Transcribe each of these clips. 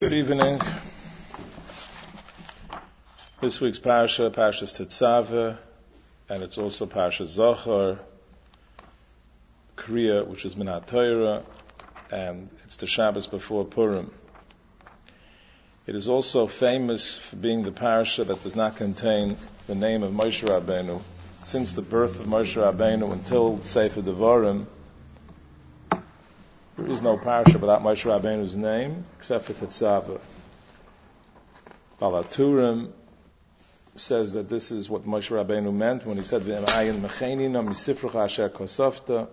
Good evening. This week's Parsha, Parshas Tetzaveh, and it's also Parshas Zohar, Kriya, which is Minat Torah, and it's the Shabbos before Purim. It is also famous for being the Parsha that does not contain the name of Moshe Rabbeinu. Since the birth of Moshe Rabbeinu until Sefer Devarim, there is no Parsha without Moshe Rabbeinu's name, except for Tetzaveh. Baal HaTurim says that this is what Moshe Rabbeinu meant when he said, V'emayin mechenina misifrucha asher kosofta.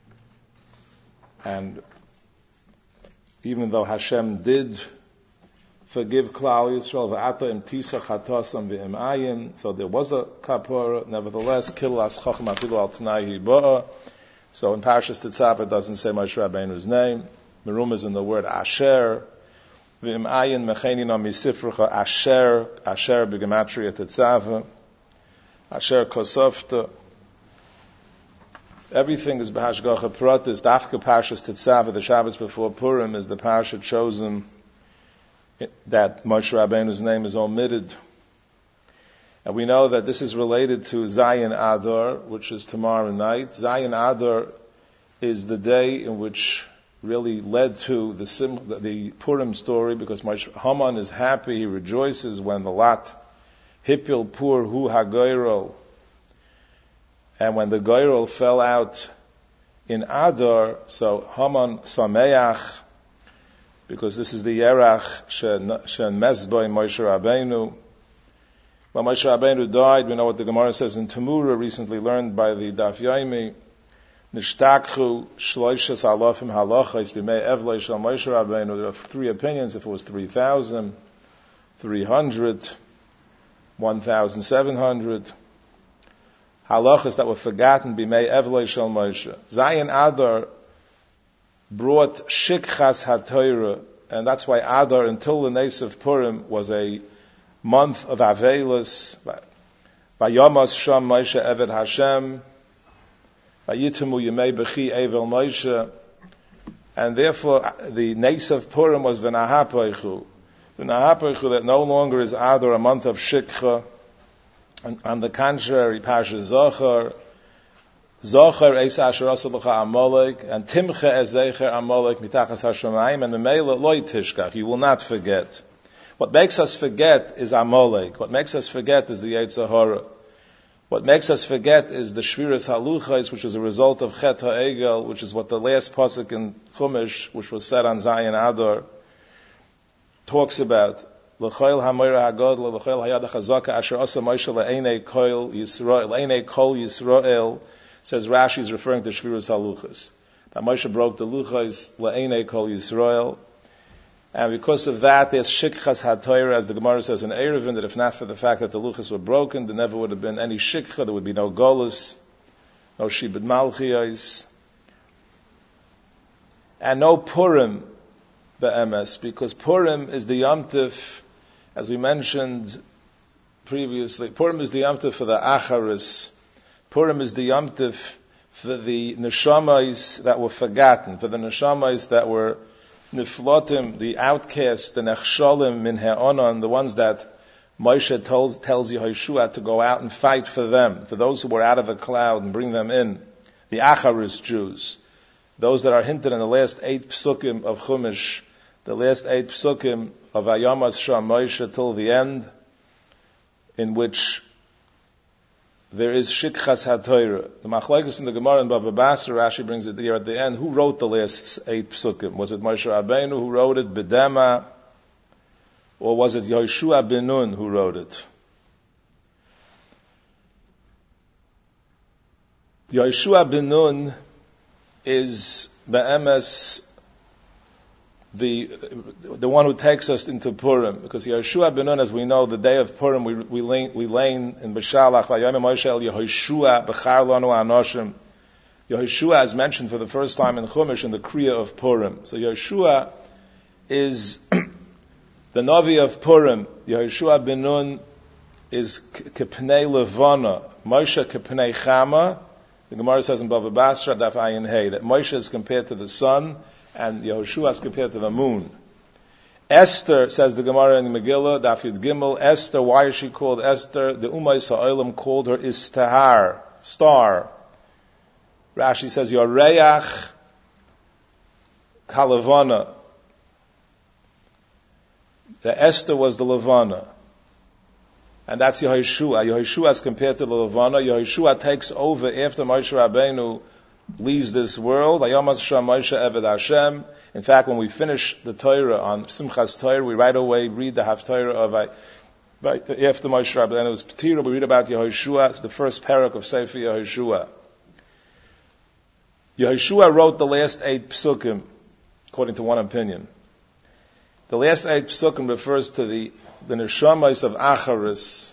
And even though Hashem did forgive Klal Yisrael, v'ata im tisa chatasam v'emayin, so there was a kapara, nevertheless, kil as chacham afilu al t'nai hiba'a. So in Parshas Tetzaveh it doesn't say Moshe Rabbeinu's name. Merum is in the word Asher. V'im'ayin mechenina misifrucha Asher. Asher b'gematria Tetzaveh. Asher kosofta. Everything is b'hashgacha pratis. Dafka Parshas Tetzaveh, the Shabbos before Purim, is the Parsha chosen that Moshe Rabbeinu's name is omitted. And we know that this is related to Zayin Adar, which is tomorrow night. Zayin Adar is the day in which really led to the Purim story, because Haman is happy, he rejoices when the lot Hipil Pur Hu HaGoyrol, and when the Goyrol fell out in Adar, so Haman Sameach, because this is the Yerach Shen Mezboi Moshe Rabbeinu. When Moshe Rabbeinu died, we know what the Gemara says in Tamura, recently learned by the Daf Yomi, Nishtakchu shloishes alofim halachos b'mei evlei shel Moshe Rabbeinu. There are three opinions, if it was 3,000, 300, 1,700. Halachos that were forgotten b'mei evlei shel Moshe. Zayin Adar brought shikchas haTorah, and that's why Adar, until the Nes of Purim, was a month of Avelis. Vayomas Sham Moshe Eved Hashem. Vayitamu Yemei Bechi Evel Moshe. And therefore, the Nes of Purim was V'nahapoichu. V'nahapoichu, that no longer is Adar a month of Shikcha. And on the contrary, Parshas Zohar, Zohar Eis Asher Asalacha Amalek, and Timcha Ezecher Amalek Mitachas HaShamayim, and the Meila Loi Tishkach, you will not forget. What makes us forget is Amalek. What makes us forget is the Yetzer Hara. What makes us forget is the Shviras Haluchos, which is a result of Chet HaEgel, which is what the last pasuk in Chumash, which was said on Zayin Adar, talks about. L'choil hamoira hagodla, l'choil hayad hachazaka, asher asa Moshe le'enei kol Yisrael, says Rashi is referring to Shviras Haluchos. That Moshe broke the Luchos le'enei kol Yisrael. And because of that, there's shikchas haTorah, as the Gemara says in Eruvin, that if not for the fact that the luchas were broken, there never would have been any shikcha, there would be no golus, no shibud malchiyos, and no Purim be'emes, because Purim is the Yom Tov, as we mentioned previously. Purim is the Yom Tov for the Acharis. Purim is the Yom Tov for the neshamas that were forgotten, for the neshamas that were Niflotim, the outcasts, the Nechsholim min Ha'onon, the ones that Moshe tells Yehoshua to go out and fight for them, for those who were out of the cloud and bring them in, the Acharis Jews, those that are hinted in the last 8 psukim of Chumash, the last 8 psukim of Vayomas Sham Moshe till the end, in which there is shikchas haTorah. The machlokes in the Gemara in Bava Basra, Rashi brings it here at the end. Who wrote the last 8 psukim? Was it Moshe Rabbeinu who wrote it, B'dema, or was it Yehoshua ben Nun who wrote it? Yehoshua ben Nun is be'emes the one who takes us into Purim, because Yehoshua ben Nun, as we know, the day of Purim, we lane in B'shalach, Vayom Moshe el Yehoshua b'char lanu anoshim. Yehoshua is mentioned for the first time in Chumash in the Kriya of Purim. So Yehoshua is the Navi of Purim. Yehoshua ben Nun is kepnei levana, Moshe kepnei chama. The Gemara says in Bava Basra, Daf Ayin Hey, that Moshe is compared to the sun, and Yehoshua is compared to the moon. Esther, says the Gemara in the Megillah, Daf Yud Gimel, Esther, why is she called Esther? The Umayis HaOlam called her Istahar, star. Rashi says, Yoreach Kalavana. The Esther was the Levana. And that's Yehoshua. Yehoshua as compared to the Levana. Yehoshua takes over after Moshe Rabbeinu leaves this world. Hayom Hashem Moshe Eved Hashem. In fact, when we finish the Torah on Simchas Torah, we right away read the Haftarah of after Moshe Rabbeinu's Petira. We read about Yehoshua. It's the first parak of Sefer Yehoshua. Yehoshua wrote the last 8 psukim, according to one opinion. The last 8 psukim refers to the neshamas of Acharis.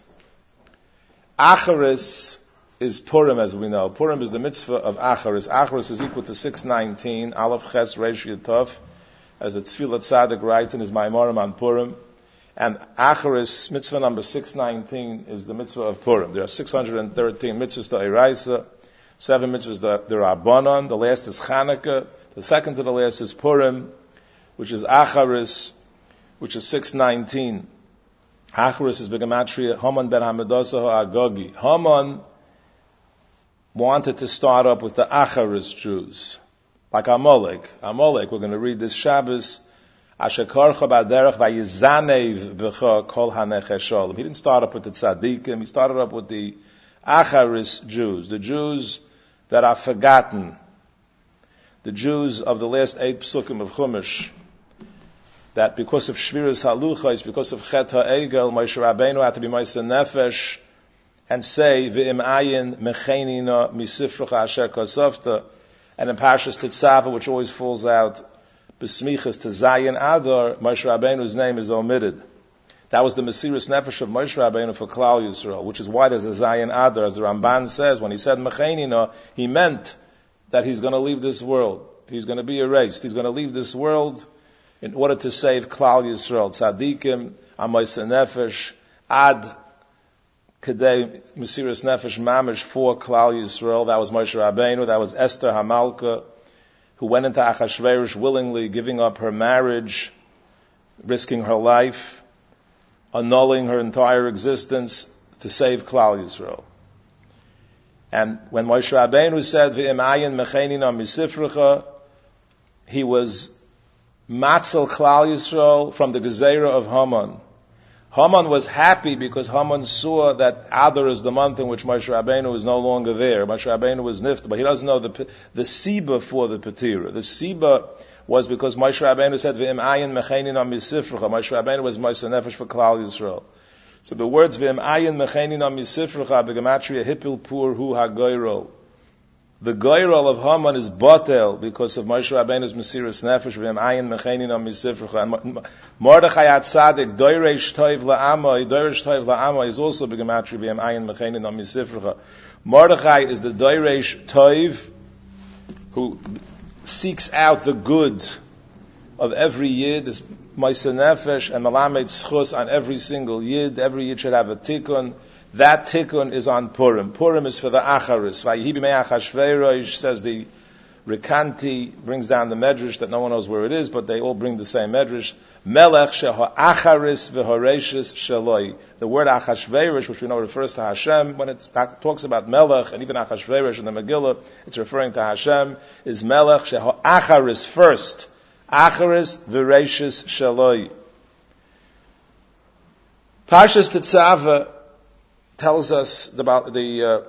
Acharis is Purim, as we know. Purim is the mitzvah of Acharis. Acharis is equal to 619, Aleph Ches Reish Yud Tov, as the Tzfilat Tzaddik writes in his Maimarim on Purim. And Acharis, mitzvah number 619, is the mitzvah of Purim. There are 613 mitzvahs to Eraisa, 7 mitzvahs to Rabbanon. The last is Chanukah. The second to the last is Purim, which is Acharis, which is 619. Acharis is Begematria, Haman ben Hamadosa ha'agogi. Haman wanted to start up with the Acharis Jews, like Amalek. Amalek, we're going to read this Shabbos, Asher karcha b'derech vayizanev b'cha kol hanechei shalom. He didn't start up with the tzaddikim, he started up with the Acharis Jews, the Jews that are forgotten, the Jews of the last 8 psukim of Chumash, that because of Shviras Haluchos, because of Chet HaEgel, Moshe Rabbeinu had to be Moshe Nefesh, and say, V'im ayin mechenina misifrucha asher kosofta, and in Parshas Tetzaveh, which always falls out, besmichas to Zayin Adar, Moshe Rabbeinu's name is omitted. That was the Mesiras Nefesh of Moshe Rabbeinu for Klal Yisrael, which is why there's a Zayin Adar, as the Ramban says, when he said mechenina, he meant that he's going to leave this world. He's going to be erased. He's going to leave this world in order to save Klal Yisrael. Tzadikim, Amoyse Nefesh, Ad Kedei Mesiras Nefesh Mamish for Klal Yisrael. That was Moshe Rabbeinu. That was Esther Hamalka, who went into Achashverosh willingly, giving up her marriage, risking her life, annulling her entire existence to save Klal Yisrael. And when Moshe Rabbeinu said, V'im ayin mechenina misifrucha, he was Matzel Klal Yisrael from the Gezerah of Haman. Haman was happy because Haman saw that Adar is the month in which Moshe Rabbeinu is no longer there. Moshe Rabbeinu was nifta, but he doesn't know the Siba for the Petira. The Siba was because Moshe Rabbeinu said, V'im ayin mechenin misifrucha. Moshe Rabbeinu was Moshe Nefesh for Klal Yisrael. So the words V'im ayin mechenin misifrucha begematria hipil pur hu hagoyrol. The goyrol of Haman is batel because of Moshe Rabbeinu's Mesiras Nefesh V'im ayin mechenin misifrucha. And Mordechai HaTzadik doiresh toiv la'amai is also begematria V'im ayin mechenin misifrucha. Mordechai is the doiresh toiv who seeks out the good of every yid, is Moshe Nefesh and Malamed Schus on every single yid. Every yid should have a tikkun. That tikkun is on Purim. Purim is for the Acharis. Vayihi b'mei Achashverosh, says the Rikanti, brings down the medrash that no one knows where it is, but they all bring the same medrash. Melech sheha Acharis v'horeshes sheloi. The word Achashverosh, which we know refers to Hashem, when it talks about Melech, and even Achashverosh in the Megillah, it's referring to Hashem, is Melech sheha Acharis first. Acharis v'horeshes sheloi. Parshas Tetzaveh tells us about the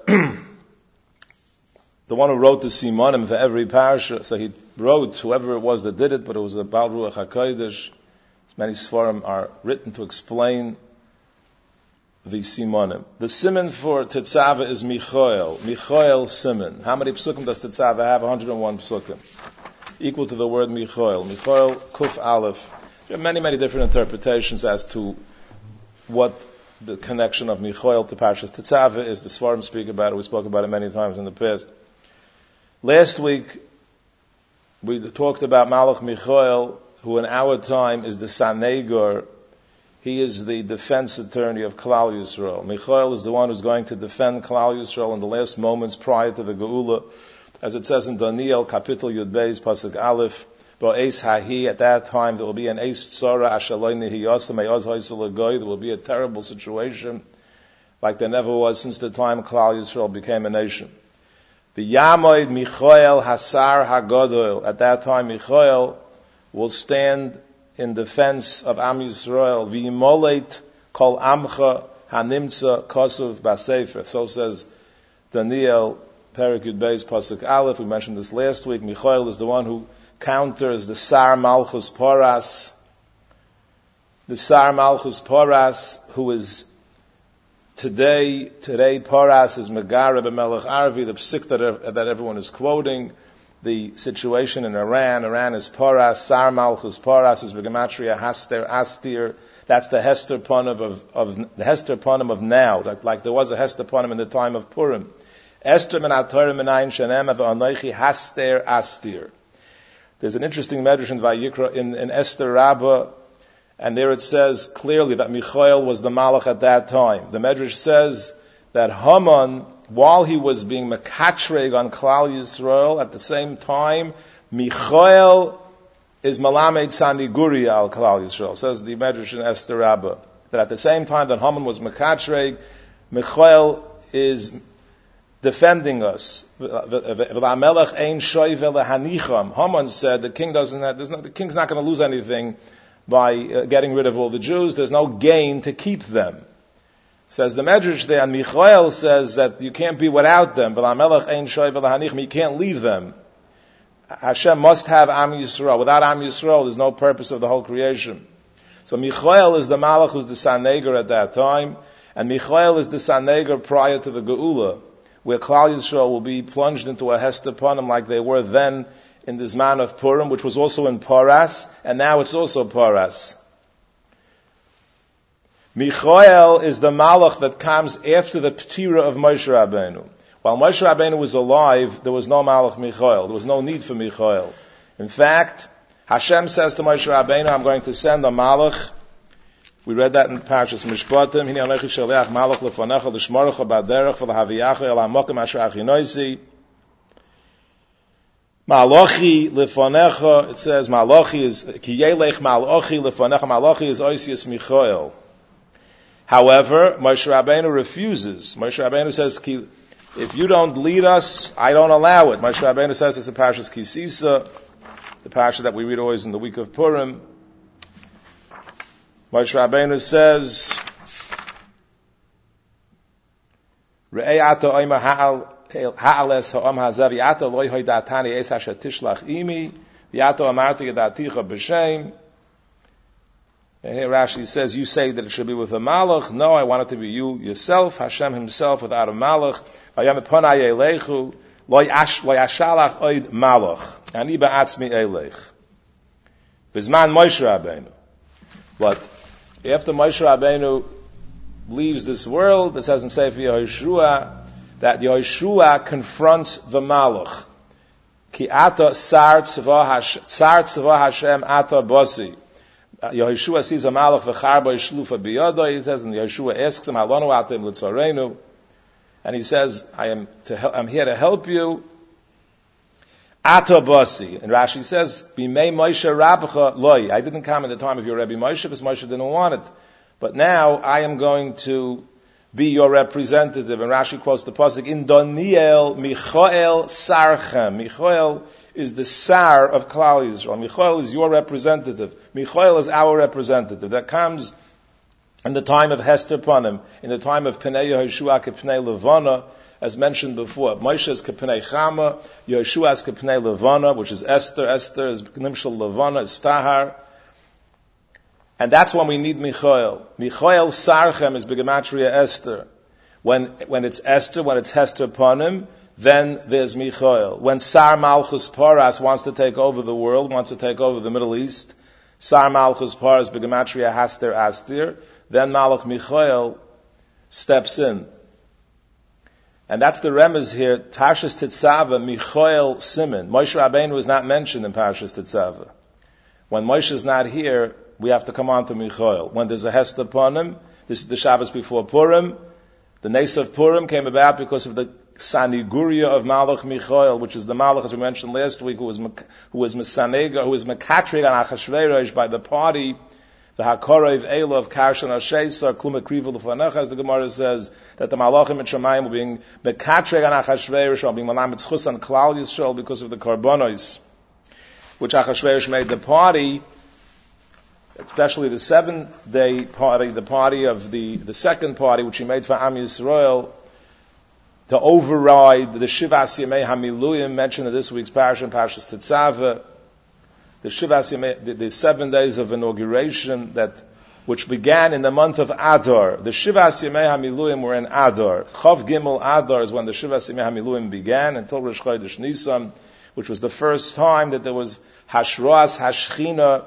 one who wrote the Simanim for every parasha. So he wrote, whoever it was that did it, but it was the Baal Ruach HaKodesh. Many Sfarim are written to explain the Simanim. The Siman for Tetzaveh is Michael. Michael Siman. How many psukim does Tetzaveh have? 101 psukim. Equal to the word Michael. Michael Kuf Aleph. There are many, many different interpretations as to what the connection of Michael to Parshas Tetzaveh is. The Svarim speak about it. We spoke about it many times in the past. Last week, we talked about Malach Michael, who in our time is the Sanegor. He is the defense attorney of Klal Yisrael. Michael is the one who's going to defend Klal Yisrael in the last moments prior to the Geula. As it says in Daniel, Kapitel Yud Beis, Pasuk Aleph, Bo'es hahi, at that time there will be an eis tzara ashaloi nihiyasa me'oz hoysel agoy. There will be a terrible situation like there never was since the time Klal Yisrael became a nation. V'yamoid Michael hasar hagadol. At that time Michael will stand in defense of Am Yisrael. V'yimolet kol amcha hanimtza kosuv b'sefer. So says Daniel, Perek Yud Beis, Pasuk Aleph. We mentioned this last week. Michael is the one who counters the Sar Malchus Poras. The Sar Malchus Poras, who is today Poras is Megara b'Melech Arvi, the psik that everyone is quoting. The situation in Iran is Poras. Sar Malchus Poras is B'gematria Haster Astir. That's the Hester Ponim of the Hester Ponim of now, like there was a Hester Ponim in the time of Purim. Esther min Torah minayin shenem v'anoichi Haster Astir. There's an interesting medrash in Vayikra in Esther Rabbah, and there it says clearly that Michael was the Malach at that time. The medrash says that Haman, while he was being mekatreg on Klal Yisrael, at the same time, Michael is Malamed Saniguria al Klal Yisrael. Says the medrash in Esther Rabbah, that at the same time that Haman was mekatreg, Michael is defending us. Haman said the king the king's not going to lose anything by getting rid of all the Jews. There's no gain to keep them. Says the Medrash there, and Michael says that you can't be without them. You can't leave them. Hashem must have Am Yisrael. Without Am Yisrael, there's no purpose of the whole creation. So Michael is the Malach who's the Sanegar at that time, and Michael is the Sanegar prior to the Geula, where Klal Yisrael will be plunged into a Hester Panim like they were then in the Zman of Purim, which was also in Paras, and now it's also Paras. Michael is the Malach that comes after the Ptira of Moshe Rabbeinu. While Moshe Rabbeinu was alive, there was no Malach Michael. There was no need for Michael. In fact, Hashem says to Moshe Rabbeinu, I'm going to send a Malach. We read that in Parashas Mishpatim. Hine alechi shaliach malach lefonecha l'shmorecha b'derech v'lehaviyacha el hamokim asher achinoisi. Malachi lefonecha. It says Malachi is ki yelech malachi lefonecha. Malachi is Oisius Michael. However, Moshe Rabbeinu refuses. Moshe Rabbeinu says, if you don't lead us, I don't allow it. Moshe Rabbeinu says it's the Parashas Kisisa, the parasha that we read always in the week of Purim. Moshe Rabbeinu says, Re'ei ato oimer ha'ales ha'om hazav yato loy hoi datani es asher tishlach imi yato amarti yadaticha b'shem. And here Rashi says, you say that it should be with a malach. No, I want it to be you yourself, Hashem himself, without a malach. Vayam eponai eilechu loy ashalach oid malach ani ba'atzmi eilech. Bizman Moshe Rabbeinu. But after Moshe Rabbeinu leaves this world, it says in Sefer Yehoshua that Yehoshua confronts the Malach. Ki ata sar tzva Hashem ata bosi. Yehoshua sees a Malach v'charba yishlufa biyado. He says, and Yehoshua asks him, Halonu atem l'tzorenu. And he says, I'm here to help you. Ata Basi. And Rashi says, Bimei Moshe Rabbecha Loi. I didn't come in the time of your Rebbe Moshe because Moshe didn't want it. But now I am going to be your representative. And Rashi quotes the pasuk, in Daniel Michael Sarchem. Michael is the Sar of Klal Yisrael. Michael is your representative. Michael is our representative. That comes in the time of Hester Panim, in the time of Pnei Yehoshua K'Pnei Levana, as mentioned before. Moshe is K'Pnei Chama, Yehoshua is K'Pnei Levana, which is Esther. Esther is Nimshal Levana, is Tahar. And that's when we need Michael. Michael Sarchem is B'gematria Esther. When it's Esther, when it's Hester Panim, then there's Michael. When Sar Malchus Paras wants to take over the world, wants to take over the Middle East, Sar Malchus Paras B'gematria Haster Astir, then Malach Michael steps in. And that's the remez here, Parshas Tetzaveh, Michael Siman. Moshe Rabbeinu is not mentioned in Parshas Tetzaveh. When Moshe is not here, we have to come on to Michael. When there's a Hester Panim, this is the Shabbos before Purim. The Nes of Purim came about because of the Saniguria of Malach Michael, which is the Malach, as we mentioned last week, who was Mesanega, who was Mekatrig on Achashverosh by the party, the Hakorev Eila of Karshan Ashesa, Kluma Kriva L'Fanach, as the Gemara says, that the Malachim in Shemayim were being Mekatrig on Achashverosh, being Malamet Chus on Klal Yisrael because of the Karbonos, which Achashverosh made the party, especially the 7-day party, the party of the second party, which he made for Am Yisrael, to override the Shivas Yemei HaMiluyim mentioned in this week's Parashah, Parashas Tetzaveh, the Shivas Yemei, the 7 days of inauguration which began in the month of Adar. The Shivas Yemei HaMiluyim were in Adar. Chav Gimel Adar is when the Shivas Yemei HaMiluyim began until Rosh Chodesh Nisan, which was the first time that there was Hashroas Hashchina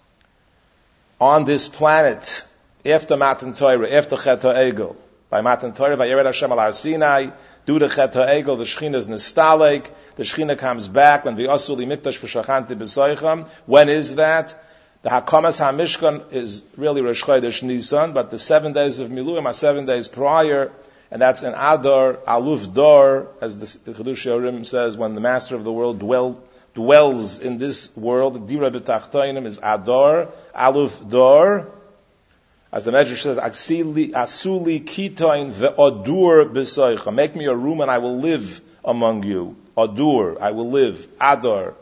on this planet after Matan Torah, after Chet HaEgel. By Matan Torah, Vayered Hashem al Har Sinai, due to Chet HaEgel, the Shechina is Nistalek, the Shechina comes back, when V'yasu li Mikdash v'shachanti b'soicham. When is that? The Hakamas HaMishkan is really Rosh Chodesh Nisan, but the 7 days of Miluyim are 7 days prior, and that's in Adar, Aluf Dor, as the Chedush Yorim says, when the Master of the world dwells in this world, Dira b'tachtoinim is Adar, Aluf Dor, as the Medrash says, Asuli kitoin ve'odur b'soicha. Make me a room and I will live among you. Odur, I will live. Adar.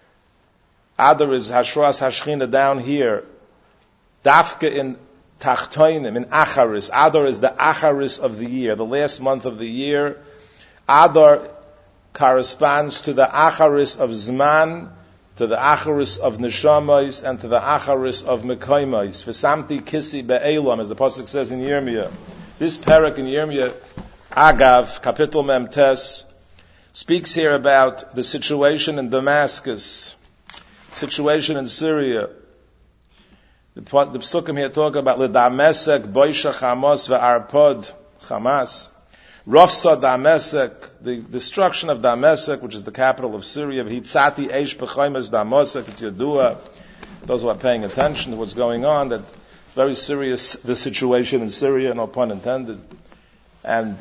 Adar is Hashras Hashchina down here. Dafka in Tachtoinim, in Acharis. Adar is the Acharis of the year, the last month of the year. Adar corresponds to the Acharis of Zman, to the Acharis of Neshamais, and to the Acharis of Mekaimais. V'samti kisi be'elam, as the Pasuk says in Yirmiyah. This parak in Yirmiyah, Agav, Kapitel Mem Tes, speaks here about the situation in Damascus, situation in Syria. The Psukim here talk about L'damesek, Boisha Hamas, Ve'arpod, Hamas. Rafsa Damesek, the destruction of Damesek, which is the capital of Syria. Hitzati Eish B'chaimes Damesek, it's Yadua. Those who are paying attention to what's going on, that very serious, the situation in Syria, no pun intended. And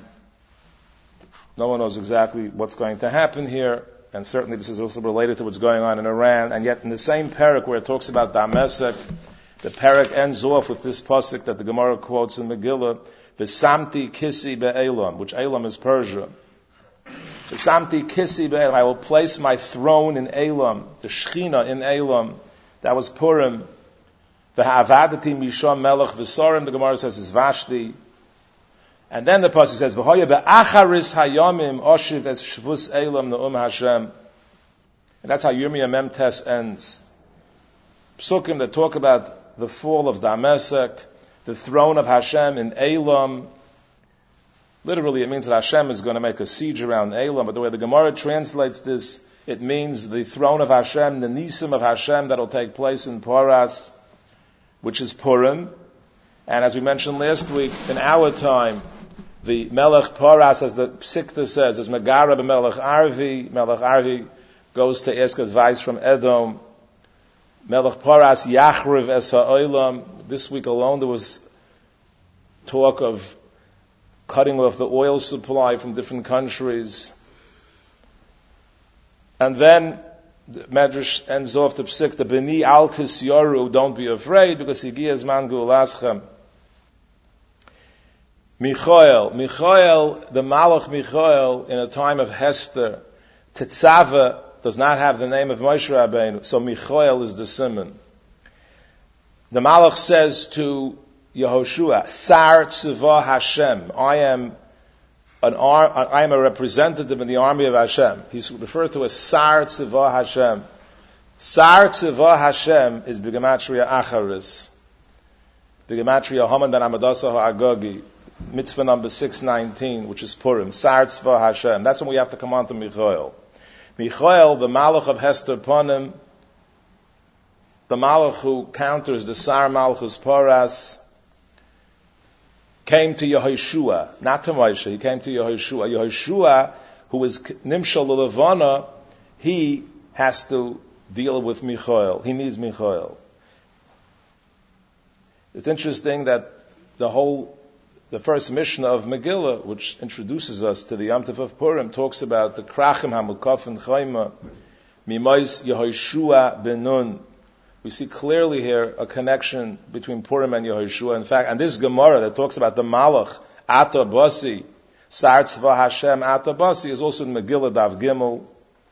no one knows exactly what's going to happen here. And certainly this is also related to what's going on in Iran. And yet in the same parak where it talks about Damesek, the parak ends off with this pasuk that the Gemara quotes in Megillah, V'samti kisi be'elam, which Elam is Persia. V'samti kisi be'elam, I will place my throne in Elam, the Shechina in Elam. That was Purim. V'ha'avadati misham melech v'sorim, the Gemara says is Vashti. And then the pasuk says, V'hoya be'acharis hayamim oshiv es shvus Elam ne'um Hashem. And that's how Yirmiyah Mem Tes ends. Psukim that talk about the fall of Damesek, the throne of Hashem in Elam. Literally, it means that Hashem is going to make a siege around Elam. But the way the Gemara translates this, it means the throne of Hashem, the Nisim of Hashem that will take place in Paras, which is Purim. And as we mentioned last week, in our time, the Melech Paras, as the Psikta says, is Megara b'Melech Arvi. Melech Arvi goes to ask advice from Edom. Melech Paras Yachriv es ha'olam. This week alone there was talk of cutting off the oil supply from different countries. And then the Medrash ends off the psik, the Beni al tisyoru, don't be afraid, because Higiyaz man gu'ulaschem. Michael, the Malach Michael, in a time of Hester, Tetzaveh, does not have the name of Moshe Rabbeinu, so Michael is the Simon. The Malach says to Yehoshua, Sar Tzivah Hashem, I am a representative in the army of Hashem. He's referred to as Sar Tzivah Hashem. Sar Tzivah Hashem is B'gematria Acharis. B'gematria Haman ben Amadasa Ha'agogi, mitzvah number 619, which is Purim. Sar Tzivah Hashem. That's when we have to come on to Michael. Michael, the Malach of Hester Panim, the Malach who counters the Sar Malchus Paras, came to Yehoshua, not to Moshe, he came to Yehoshua. Yehoshua, who is Nimshal Levana, he has to deal with Michael. He needs Michael. It's interesting that the whole the first Mishnah of Megillah, which introduces us to the Yom Tov of Purim, talks about the Krachim HaMukafin Chayma, Mimais Yehoshua ben Nun. We see clearly here a connection between Purim and Yehoshua. In fact, and this Gemara that talks about the Malach, Ata Basi, Sar Tzva Hashem Ata Basi, is also in Megillah Dav Gimel.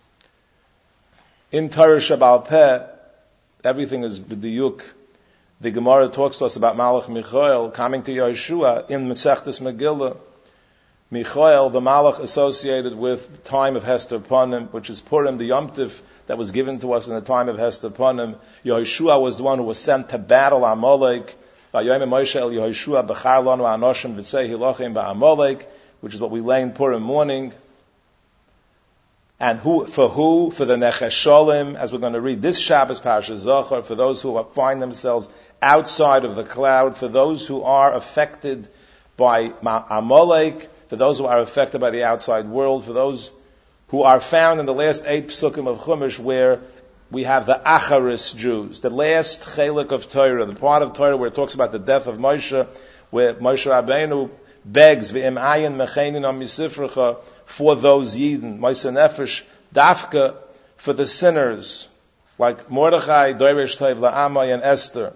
In Torah Shabbal Peh, everything is b'diyuk. The Gemara talks to us about Malach Michael coming to Yehoshua in Masechtas Megillah. Michael, the Malach associated with the time of Hester Panim, which is Purim, the Yom Tiv that was given to us in the time of Hester Panim. Yehoshua was the one who was sent to battle Amalek. Vayom Moshe el Yehoshua b'char lanu anoshim v'tzei hilachim ba'Amalek, which is what we lay in Purim morning. And who? For the Nechesholim, as we're going to read this Shabbos Parashat Zachor, for those who find themselves outside of the cloud, for those who are affected by Amalek, for those who are affected by the outside world, for those who are found in the last 8 Psukim of Chumash, where we have the Acharis Jews, the last Chelik of Torah, the part of Torah where it talks about the death of Moshe, where Moshe Rabbeinu begs v'im ayin mechenin am misifrecha for those Yidden, Moshe Nefesh, Dafka, for the sinners, like Mordechai, Doresh Tov La'amai, and Esther.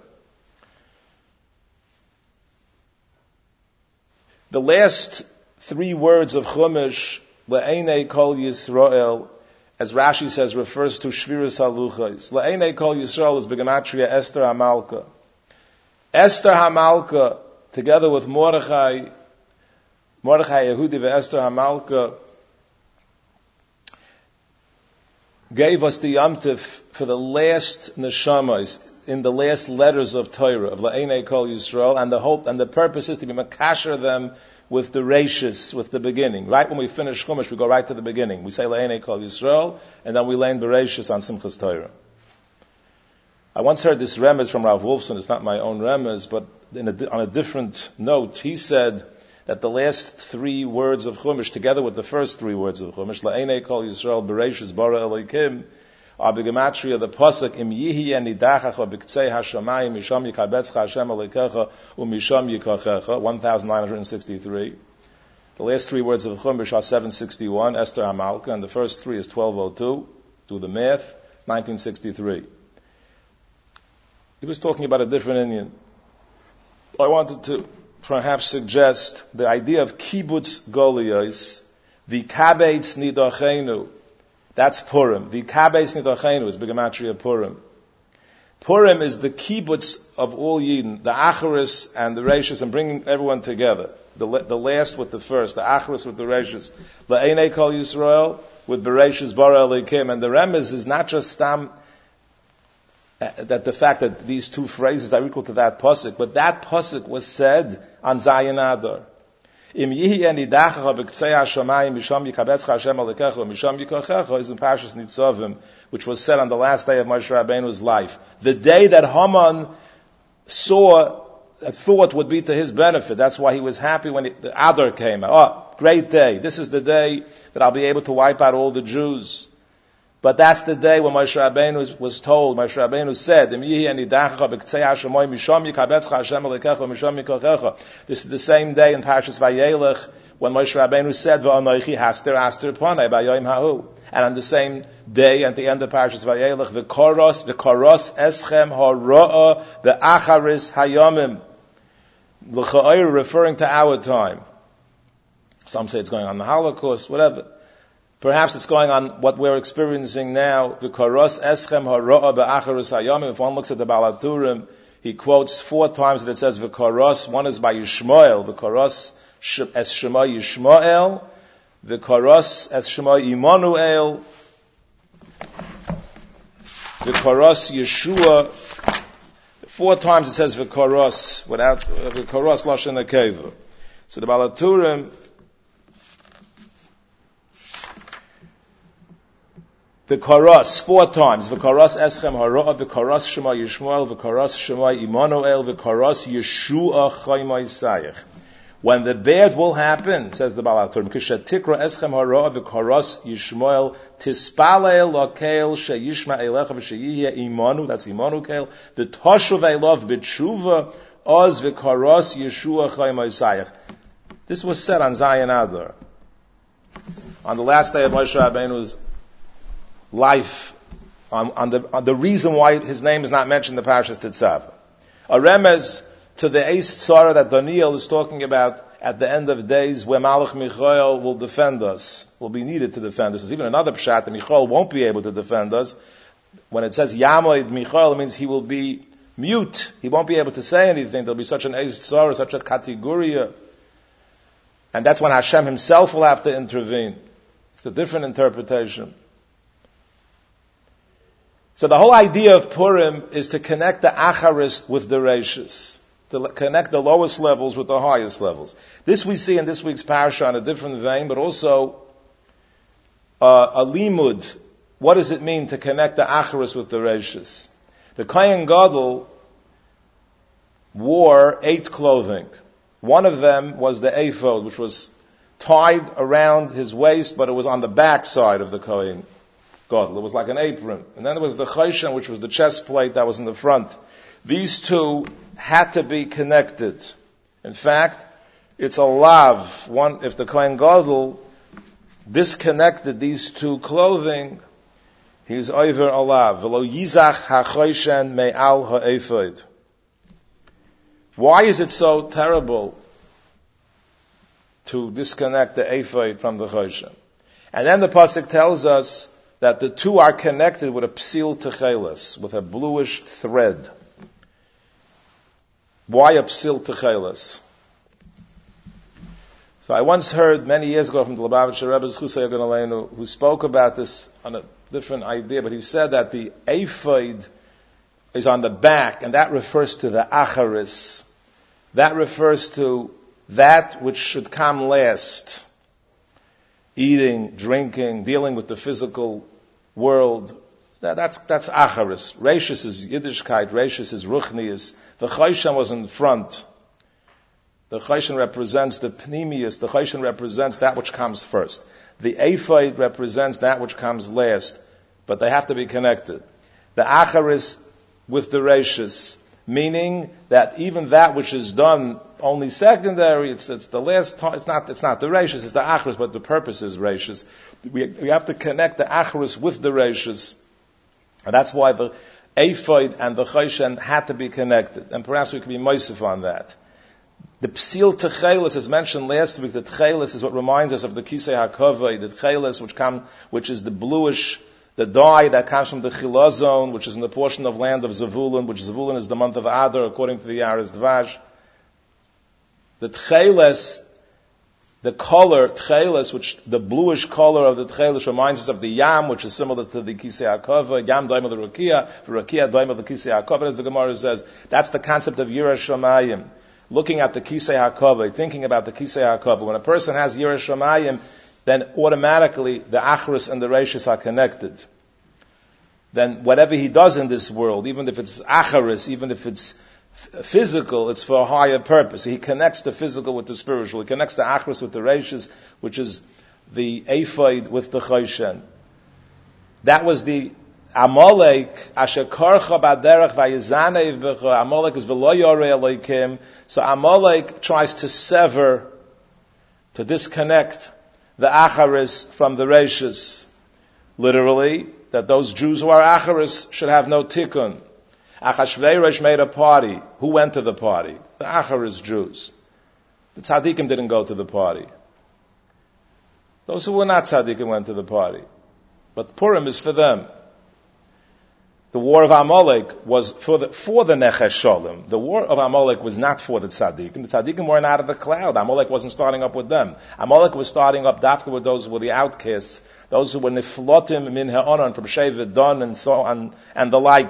The last 3 words of Chumash, Le'enei Kol Yisrael, as Rashi says, refers to Shviras Haluchos. Le'enei Kol Yisrael is Begematria Esther Hamalka. Esther Hamalka, together with Mordechai Yehudi ve'Esther Hamalka, gave us the Yom Tiv for the last neshamas, in the last letters of Torah, of La'enei Kol Yisrael, and the hope and the purpose is to be makasher them with the reishis, with the beginning. Right when we finish Chumash, we go right to the beginning. We say La'enei Kol Yisrael, and then we lay in bereishis on Simchas Torah. I once heard this remez from Rav Wolfson. It's not my own remez, but on a different note, he said that the last 3 words of Chumash, together with the first 3 words of Chumash, La'enei Kol Yisrael Bereishis Bara Elokim, are begematria the pasuk Im Yihi Nidachach B'Ktzei Hashamayim Misham Yikabetzcha Hashem Elokecha Umisham Yikachecha, 1963. The last 3 words of Chumash are 761, Esther Hamalka, and the first 3 is 1202. Do the math, 1963. He was talking about a different Indian. I wanted to perhaps suggest the idea of kibbutz goliyos, v'kabeitz nidachenu. That's Purim. V'kabeitz nidachenu is Begematria Purim. Purim is the kibbutz of all Yidden, the Acharis and the Reishis, and bringing everyone together. The last with the first, the Acharis with the Reishis. La'enei Kol Yisrael with Bereishis Bara Elokim. And the remez is not just stam, that the fact that these 2 phrases are equal to that pasuk, but that pasuk was said on Zayin Adar. Im yihi enidachacha b'ktzei hashamayim misham yikabetzcha Hashem alekecha misham yikachecha is in Parshas Nitzavim, which was said on the last day of Moshe Rabbeinu's life. The day that Haman thought would be to his benefit. That's why he was happy when the Adar came. Oh, great day. This is the day that I'll be able to wipe out all the Jews. But that's the day when Moshe Rabbeinu was told, Moshe Rabbeinu said, this is the same day in Parshas Vayelech when Moshe Rabbeinu said, V'anoichi haster aster panei b'yoyim hahu. And on the same day, at the end of Parshas Vayelech, V'koros eschem ha'ro'a v'acharis hayomim. L'cha'ir, referring to our time. Some say it's going on the Holocaust, whatever. Perhaps it's going on what we're experiencing now. V'koros eschem ha'ro'a b'acharis hayomim. If one looks at the Baal HaTurim, he quotes 4 times that it says v'koros. One is by Yishmael, v'koros es shema Yishmael, v'koros es shema Immanuel, v'koros Yeshua. 4 times it says v'koros, without v'koros lashon hakeva. So the Baal HaTurim, v'koros 4 times. V'koros eschem ha'ro'a, v'koros shema Yishmael, v'koros shema Immanuel, v'koros Yeshua chayma Yisayach. When the bad will happen, says the Baal HaTurim, Kishatikra eschem ha'ro'a v'koros Yishmael, tispalel l'keil sheyishma eilecha v'sheyiyeh imanu, that's imanu keil, v'toshuv eilav b'tshuva, oz v'koros Yeshua chayma Yisayach. This was said on Zayin Adar, on the last day of Moshe Rabbeinu's life, on the reason why his name is not mentioned in the Parashas Tetzaveh. A remez to the Eis Tzara that Daniel is talking about at the end of days, where Malach Michael will defend us, will be needed to defend us. There's even another pshat that Michael won't be able to defend us. When it says Yamoid Michael, it means he will be mute. He won't be able to say anything. There'll be such an Eis Tzara, such a kategoria. And that's when Hashem himself will have to intervene. It's a different interpretation. So the whole idea of Purim is to connect the Acharis with the Reishis, to connect the lowest levels with the highest levels. This we see in this week's parasha on a different vein, but also a limud. What does it mean to connect the Acharis with the Reishis? The Kohen Gadol wore 8 clothing. One of them was the ephod, which was tied around his waist, but it was on the back side of the Kohen Gadol. It was like an apron. And then there was the choshen, which was the chest plate that was in the front. These two had to be connected. In fact, it's a lav. If the Kohen Gadol disconnected these two clothing, he's over a lav. V'lo yizach ha-choshen me'al ha-ephod. Why is it so terrible to disconnect the ephod from the choshen? And then the pasuk tells us that the two are connected with a psil techeles, with a bluish thread. Why a psil techeles? So I once heard many years ago from the Lubavitcher Rebbe Zchus Yagon Aleinu, who spoke about this on a different idea, but he said that the ephod is on the back, and that refers to the acharis. That refers to that which should come last. Eating, drinking, dealing with the physical world. That's acharis. Reishis is Yiddishkeit, Reishis is Ruchnius. The choshen was in front. The choshen represents the pnimius. The choshen represents that which comes first. The ephod represents that which comes last. But they have to be connected. The acharis with the reishis, meaning that even that which is done only secondary, it's the last time, it's not the reishis, it's the acharis, but the purpose is reishis. We have to connect the acharis with the reishis. And that's why the ephod and the choshen had to be connected. And perhaps we can be moisef on that. The psil techeles is mentioned last week. The techeles is what reminds us of the kisei hakavod, the techeles which is the bluish, the dye that comes from the Chila zone, which is in the portion of land of Zavulun, which Zavulun is the month of Adar, according to the Yaris Dvash. The Tcheles, the color, Tcheles, which the bluish color of the Tcheles reminds us of the Yam, which is similar to the Kisei HaKavod, Yam Daim of the Rakia, Rakia Daim of the Kisei HaKavod, as the Gemara says. That's the concept of Yirah Shamayim. Looking at the Kisei HaKavod, thinking about the Kisei HaKavod. When a person has Yirah Shamayim, then automatically the Acharis and the Reishis are connected. Then whatever he does in this world, even if it's Acharis, even if it's physical, it's for a higher purpose. He connects the physical with the spiritual. He connects the Acharis with the Reishis, which is the ephod with the choshen. That was the Amalek, Asher Karcha Baderach Vayizanev B'cha. Amalek is V'lo Yoreh Elokim. So Amalek tries to sever, to disconnect the Acharis from the Reishis. Literally, that those Jews who are Acharis should have no tikkun. Achashverosh made a party. Who went to the party? The Acharis Jews. The Tzaddikim didn't go to the party. Those who were not Tzaddikim went to the party. But Purim is for them. The war of Amalek was for the Nechesh Shalom. The war of Amalek was not for the Tzaddikim. The Tzaddikim weren't out of the cloud. Amalek wasn't starting up with them. Amalek was starting up dafka with those who were the outcasts, those who were niflotim min ha'onan, from Shevet Dan and so on, and the like.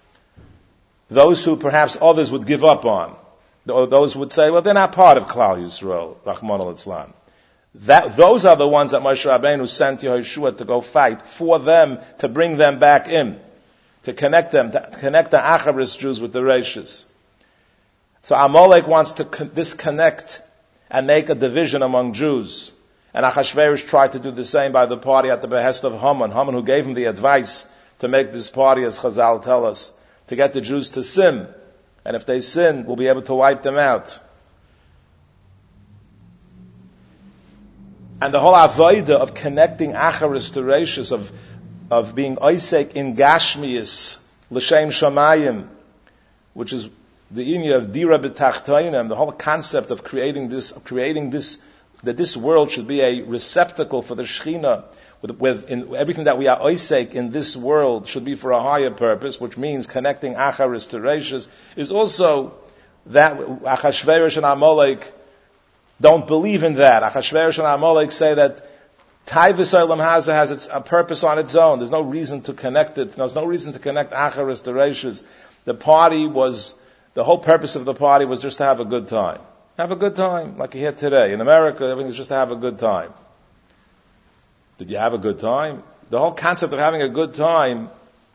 Those who perhaps others would give up on. Those would say, well, they're not part of Klal Yisrael, Rahman al-Islam. Those are the ones that Moshe Rabbeinu sent Yehoshua to go fight for them, to bring them back in. To connect them, to connect the Acharis Jews with the Reishis. So Amalek wants to disconnect and make a division among Jews. And Achashverosh tried to do the same by the party at the behest of Haman. Haman, who gave him the advice to make this party, as Chazal tell us, to get the Jews to sin. And if they sin, we'll be able to wipe them out. And the whole avodah of connecting acharis to reishis, of being oisek in gashmius, l'shem shamayim, which is the inyan of dira b'tachtoinem, the whole concept of creating this, that this world should be a receptacle for the Shekhinah, in everything that we are oisek in this world should be for a higher purpose, which means connecting acharis to reishis, is also that Achashverosh and Amalek don't believe in that. Achashverosh and Amalek say that Taivas Olam Hazeh has a purpose on its own. There's no reason to connect it. There's no reason to connect acharis to reishis. The whole purpose of the party was just to have a good time. Have a good time, like you hear today. In America, everything is just to have a good time. Did you have a good time? The whole concept of having a good time,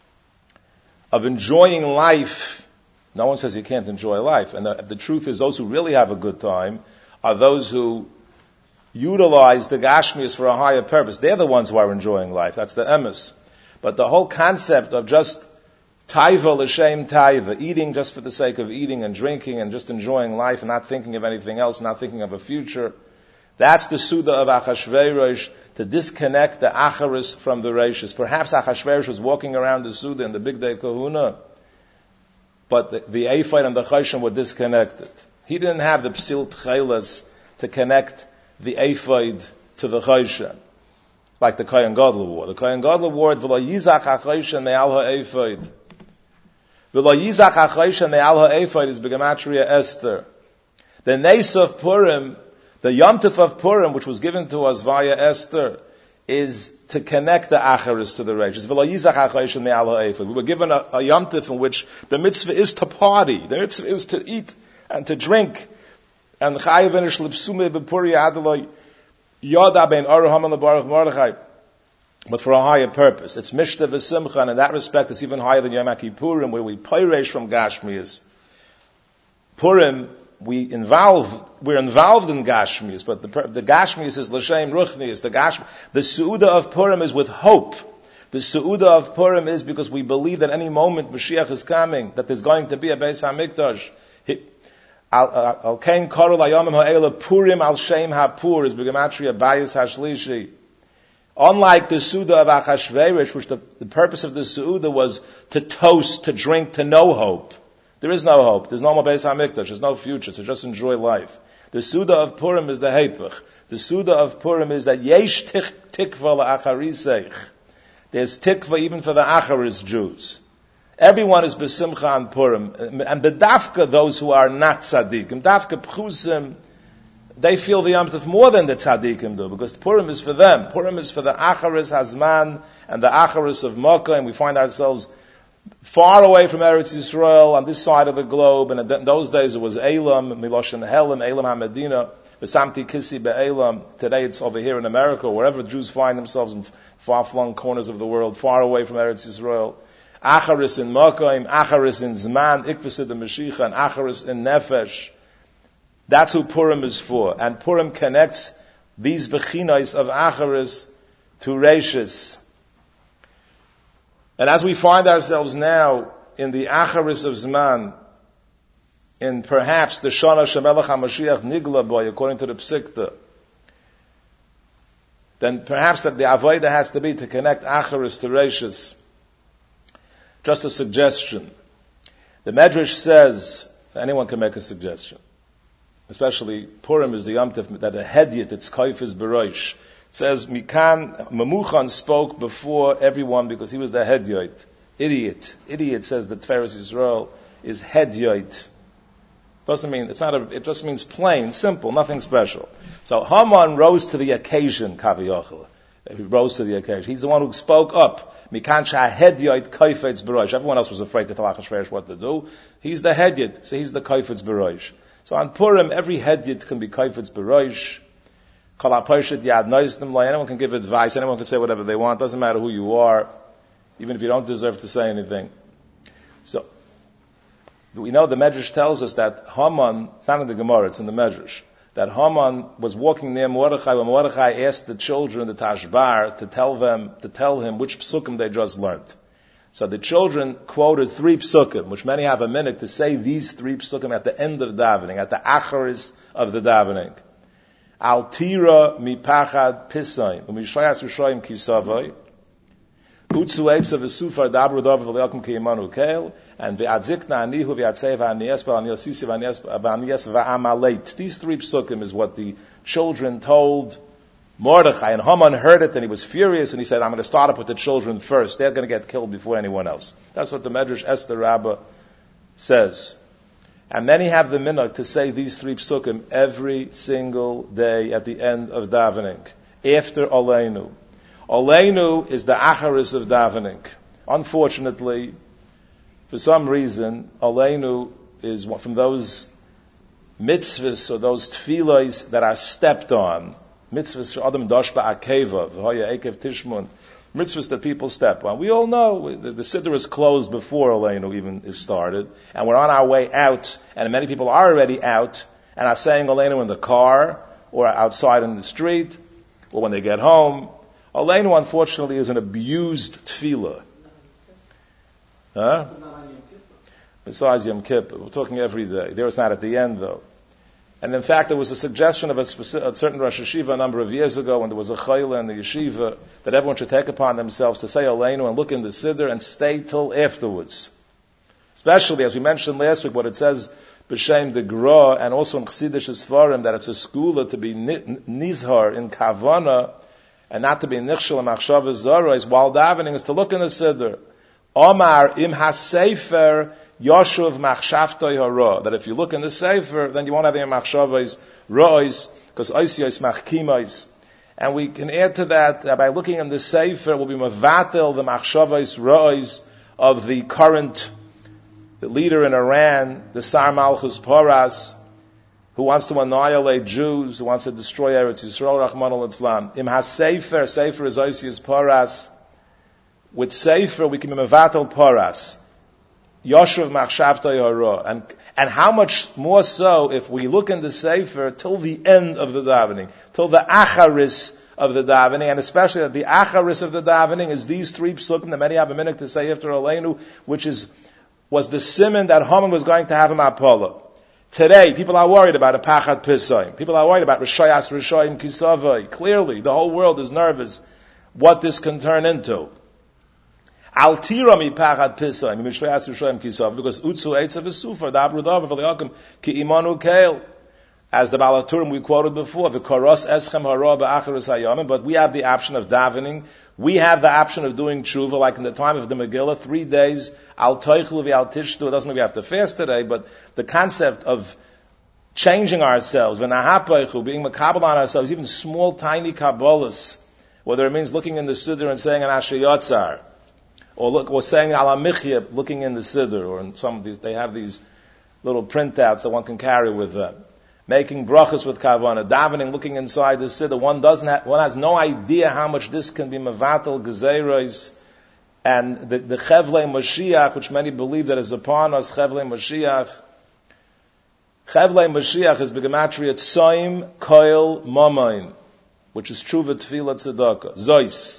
of enjoying life, no one says you can't enjoy life. And the truth is, those who really have a good time are those who utilize the Gashmias for a higher purpose. They're the ones who are enjoying life. That's the emes. But the whole concept of just taiva l'shem taiva, eating just for the sake of eating and drinking and just enjoying life and not thinking of anything else, not thinking of a future, that's the Suda of Achashverosh, to disconnect the Acharis from the Reishis. Perhaps Achashverosh was walking around the Suda in the Big Day Kahuna, but the Ephod and the Choshen were disconnected. He didn't have the Psil Tchelas to connect the Ephod to the Choshen, like the Kohen Gadol wore. The Kohen Gadol wore, V'lo yizach ha-Choshen me'al ha-Ephod. V'lo yizach ha-Choshen me'al ha-Ephod is Begematria Esther. The Nes of Purim, the Yom Tov of Purim, which was given to us via Esther, is to connect the Acharis to the Reishis. V'lo yizach ha-Choshen me'al ha-Ephod. We were given a Yom Tov in which the mitzvah is to party. The mitzvah is to eat and to drink. And Chayav enish l'psume b'puri adaloi yoda ben Aruham and Baruch Mordechai. But for a higher purpose. It's Mishta v'simcha, and in that respect it's even higher than Yom Kippurim, where we peiresh from Gashmias. Purim, we're involved in Gashmias, but the Gashmias is l'shem ruchnias. The Seudah of Purim is with hope. The Seudah of Purim is because we believe that any moment Mashiach is coming, that there's going to be a Beis HaMikdash. Al Kain Korul Hayomim Ha'ela Purim Al Shem HaPur is Begematria Bayis HaShlishi. Unlike the Seudah of Achashverosh, which the purpose of the Seudah was to toast, to drink, to no hope. There is no hope. There's no more Beis HaMikdash. There's no future. So just enjoy life. The Seudah of Purim is the Hepech. The Seudah of Purim is that Yesh Tikva La'acharisech. There's Tikva even for the Acharis Jews. Everyone is Besimcha on Purim. And Bedafka, those who are not Tzadikim. Dafka Pchusim, they feel the Yom Tov more than the Tzadikim do, because Purim is for them. Purim is for the Acharis Hazman and the Acharis of Makkah, and we find ourselves far away from Eretz Yisrael on this side of the globe. And in those days it was Elam, Miloshen Helam, Elam HaMedina, Besamti Kisi Be'elam. Today it's over here in America, wherever Jews find themselves in far-flung corners of the world, far away from Eretz Yisrael. Acharis in Makkah, Acharis in Zman, Ikvasid the Mashiach, and Acharis in Nefesh. That's who Purim is for. And Purim connects these Bechinais of Acharis to Reishis. And as we find ourselves now in the Acharis of Zman, in perhaps the Shana Shemelech HaMashiach Nigla Boy, according to the Psikta, then perhaps that the Avodah has to be to connect Acharis to Reishis. Just a suggestion. The Medrash says, anyone can make a suggestion. Especially Purim is the Yom Tov that a Hedyot, its Kaif is Beroish. Says Mikan Memuchan spoke before everyone because he was the Hedyot. Idiot says that Tferes Yisrael is Hedyot. It just means plain, simple, nothing special. So Haman rose to the occasion, Kaviyachal. He rose to the occasion. He's the one who spoke up. Mikan Hedyot Kaifetz Beroish. Everyone else was afraid to tell Achashverosh what to do. He's the Hedyot, so he's the Kaifetz Beroish. So on Purim, every Hedyot can be Kaifetz Beroish. Anyone can give advice, anyone can say whatever they want, doesn't matter who you are, even if you don't deserve to say anything. So, we know the Medrash tells us that Haman, it's not in the Gemara, it's in the Medrash, that Haman was walking near Mordechai when Mordechai asked the children, the Tashbar, to tell him which psukim they just learned. So the children quoted 3 psukim, which many have a minute to say these 3 psukim at the end of davening, at the acharis of the davening. Al tira mipachad pisayim. Umishayas Rishayim kisavai. Utsu eitza v'sufar dabru davar v'liakum kiyimanu keil. And v'adzikna anihu v'atzei v'anias v'aniasisi v'anias v'amaleit. These three psukim is what the children told Mordechai. And Haman heard it and he was furious and he said, I'm going to start up with the children first. They're going to get killed before anyone else. That's what the Medrash Esther Rabbah says. And many have the minhag to say these three psukim every single day at the end of davening. After Aleinu. Aleinu is the acharis of davening. Unfortunately, for some reason, Aleinu is from those mitzvahs or those tefillos that are stepped on. Mitzvahs for Adam Doshba Akeva, V'hoya Ekev Tishmun. Mitzvahs that people step on. We all know the Siddur is closed before Aleinu even is started, and we're on our way out, and many people are already out, and are saying Aleinu in the car, or outside in the street, or when they get home. Aleinu, unfortunately, is an abused tefillah. Huh? Besides Yom Kippur. We're talking every day. There it's not at the end, though. And in fact, there was a suggestion of a certain Rosh Yeshiva a number of years ago when there was a chayla in the yeshiva that everyone should take upon themselves to say Aleinu and look in the Siddur and stay till afterwards. Especially, as we mentioned last week, what it says, B'Shem the Gra, and also in Chassidish Sfarim, that it's a skula to be nizhar in kavana, and not to be nichshel and machshava zaros, while davening is to look in the Siddur. Omar im ha-sefer Yoshuv machshavtoi hara. That if you look in the Sefer, then you won't have any machshavos ra'os, because oisiyos machkimos. And we can add to that by looking in the Sefer, we'll be mavatel the machshavos ra'os of the current leader in Iran, the Sar Malchus Poras, who wants to annihilate Jews, who wants to destroy Eretz Yisrael, Rahman al-Islam. Im ha-Sefer, Sefer is oisiyos Poras. With Sefer, we can be mavatel Poras. Yoshuv machshavtoi hara. And how much more so if we look in the Sefer till the end of the davening, till the acharis of the davening, and especially that the acharis of the davening is these three psukim that many have a minute to say after Aleinu, which was the siman that Haman was going to have him Apollo. Today, people are worried about a pachat pisayim. People are worried about Rishayas Rishayim Kisavai. Clearly, the whole world is nervous what this can turn into. Al tira mi pachad pisayim, mishayas Rishayim Kisav, because utzu eitz of esufar, dabru davar v'liakum ki imanu keil. As the Balaturim we quoted before, v'koros eschem hara ba'acharis hayamim, but we have the option of davening. We have the option of doing tshuva, like in the time of the Megillah, 3 days, al toichlu v'al tishtu. It doesn't mean we have to fast today, but the concept of changing ourselves, v'nahapaychu, being makabel on ourselves, even small, tiny kabbalas, whether it means looking in the Siddur and saying an Asher Yotzar, or saying ala michya, looking in the Siddur, or in some of these, they have these little printouts that one can carry with them. Making brachas with kavana, davening, looking inside the Siddur. One has no idea how much this can be mevatel gezeiros, and the Chevlei Mashiach, which many believe that is upon us, Chevlei Mashiach. Chevlei Mashiach is begematria tsoim koil momain, which is tshuva tefillah tzedakah. Zois.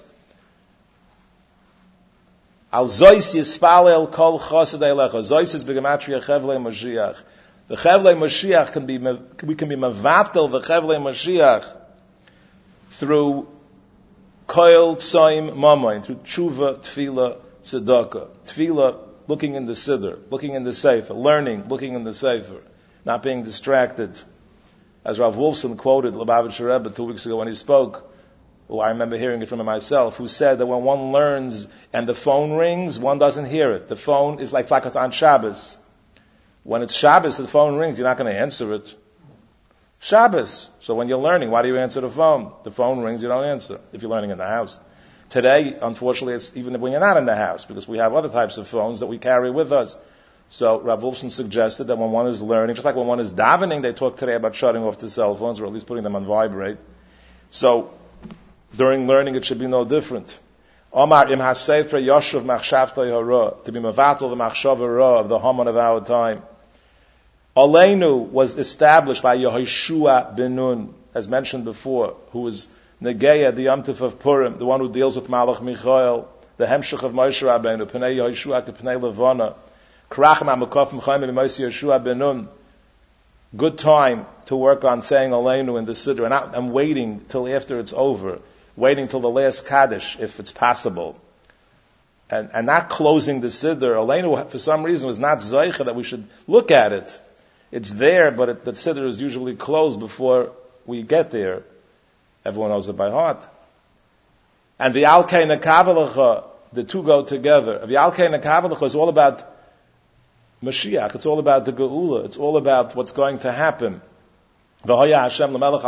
Al Zois Yispalel Kol Chosedei Lecha. Zois is begematria Chevlei Mashiach. The Chevlei Mashiach we can be mevatel the Chevlei Mashiach through Koil Tzoim Mamoin, through Tshuva, Tefillah, Tzedakah. Tefillah, looking in the Siddur, looking in the Sefer, learning, looking in the Sefer, not being distracted. As Rav Wolfson quoted Lubavitcher Rebbe 2 weeks ago when he spoke, I remember hearing it from him myself, who said that when one learns and the phone rings, one doesn't hear it. The phone is like it's on Shabbos. When it's Shabbos, the phone rings, you're not going to answer it. Shabbos. So when you're learning, why do you answer the phone? The phone rings, you don't answer, if you're learning in the house. Today, unfortunately, it's even when you're not in the house, because we have other types of phones that we carry with us. So Rav Wolfson suggested that when one is learning, just like when one is davening, they talk today about shutting off the cell phones, or at least putting them on vibrate. So, during learning, it should be no different. Omar im ha-sefer Yoshuv machshavtoi hara, to be mevatel the machshava hara of the Haman of our time. Aleinu was established by Yehoshua ben Nun, as mentioned before, who was Negeya, the Yom Tov of Purim, the one who deals with Malach Michael, the Hemshech of Moshe Rabbeinu, Pnei Yehoshua to Pnei Levana, Krachim HaMekofim Chaim B'Moshe Yehoshua ben Nun, good time to work on saying Aleinu in the Siddur, and I'm waiting till after it's over, waiting till the last Kaddish, if it's possible. And not closing the Siddur. Aleinu, for some reason, was not Zoicha that we should look at it. It's there, but the Siddur is usually closed before we get there. Everyone knows it by heart. And the Alkei Nekavalecha, the two go together. The Alkei Nekavalecha is all about Mashiach. It's all about the Geula. It's all about what's going to happen. And we end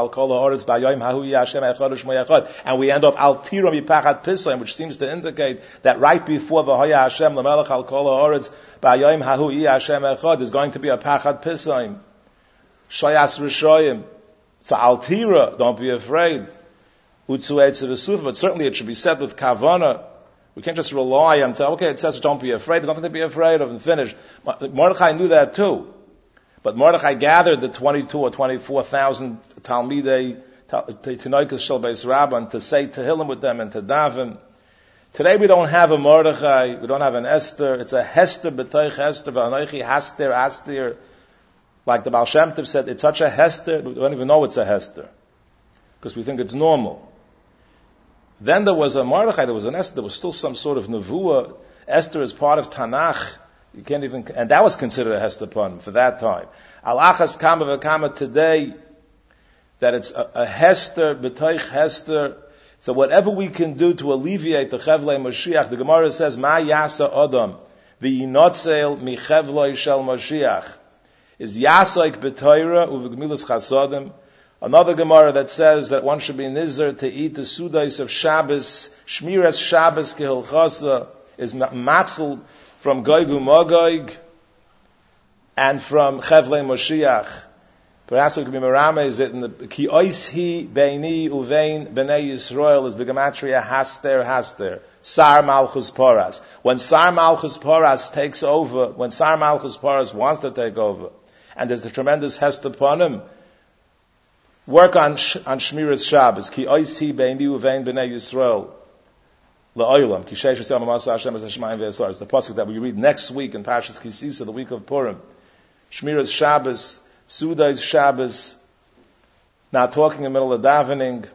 up Al Tira Mipachat Pisayim, which seems to indicate that right before the V'haya Hashem L'melech Al Kol Ha'oretz B'ayom Hahu Yi Hashem Echad is going to be a Pachat Pisayim. Shayas Rishoyim. So Al Tira, don't be afraid. Utzu Eitzer V'Sufa, but certainly it should be said with Kavana. We can't just rely on, okay, it says don't be afraid. There's nothing to be afraid of, and finish. Mordechai knew that too. But Mordechai gathered the 22 or 24,000 Talmidei, Tinoikas Shel Beis Rabban, to say Tehillim with them and to daven. Today we don't have a Mordechai, we don't have an Esther. It's a Hester B'toich Hester, V'anoichi Haster, Astir. Like the Baal Shem Tov said, it's such a Hester, we don't even know it's a Hester. Because we think it's normal. Then there was a Mordechai, there was an Esther, there was still some sort of Nevuah. Esther is part of Tanakh. You can't even, and that was considered a Hester pun for that time. Al-Achas Kama V'Kama today, that it's a Hester, B'toich Hester. So whatever we can do to alleviate the Chevlei Mashiach, the Gemara says, Ma Yasa Adam, V'yinotzel Mi Chevlei Shel Mashiach, is Yasoik B'toira U'V'gmilas Chasodim. Another Gemara that says that one should be nizar to eat the Sudais of Shabbos, Shmiras Shabbos Kehilchasa, is Matzel from Goygu Mogoig, and from Chevlei Moshiach. Perhaps we could be Merame, is it in the Ki Oishi Beini Uvein Bnei Yisrael is Begematria Haster, Sar Malchus Poras. When Sar Malchus Poras takes over, when Sar Malchus Poras wants to take over, and there's a tremendous hest upon him, work on Shmiras Shabbos. Ki Oishi Beini Uvein Bnei Yisrael. The pasuk that we read next week in Parshas Kisisa, the week of Purim. Shmiras Shabbos, Sudais Shabbos, not talking in the middle of davening,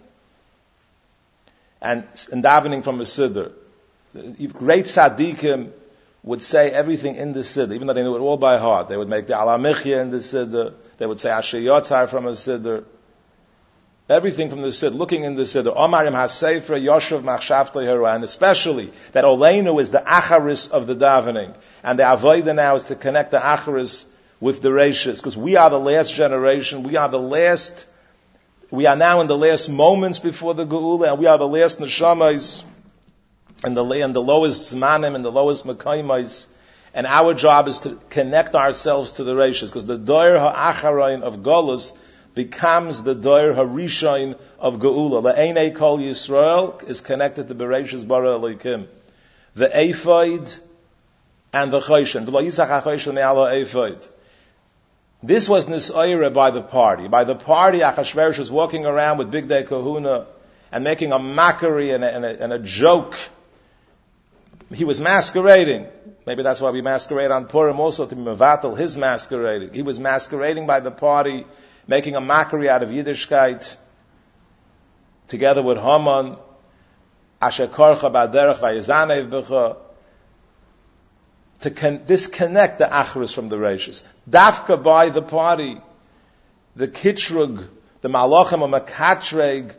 and davening from a siddur. Great tzaddikim would say everything in the siddur, even though they knew it all by heart. They would make the Alamichya in the siddur. They would say Asher Yotzar from a siddur. Everything from the Siddur, looking in the Siddur. Omarim HaSefer Yoshev Machshavtei Hara, and especially that Oleinu is the Acharis of the davening. And the Avodah now is to connect the Acharis with the Reishis, because we are the last generation, we are now in the last moments before the Geula, and we are the last Neshamas, and the lowest Zmanim, and the lowest Mekaimais. And our job is to connect ourselves to the Reishis, because the Doir HaAcharain of Golus becomes the Doir Harishain of Geula. The Einei Kol Yisrael is connected to Bereshis Bara Elokim. The Ephod and the Choshen. V'lo Yisach HaChoshen me'ala Ephod. This was Nisaira by the party. By the party, Achashverosh was walking around with Big Day Kahuna and making a mockery and a joke. He was masquerading. Maybe that's why we masquerade on Purim also, to be mevatel his masquerading. He was masquerading by the party, making a mockery out of Yiddishkeit, together with Haman, Asher Korcha B'Aderech Vayezanev B'cha, to disconnect the Achris from the Reishis. Dafka by the party, the Kitrug, the Malachim or Makatreg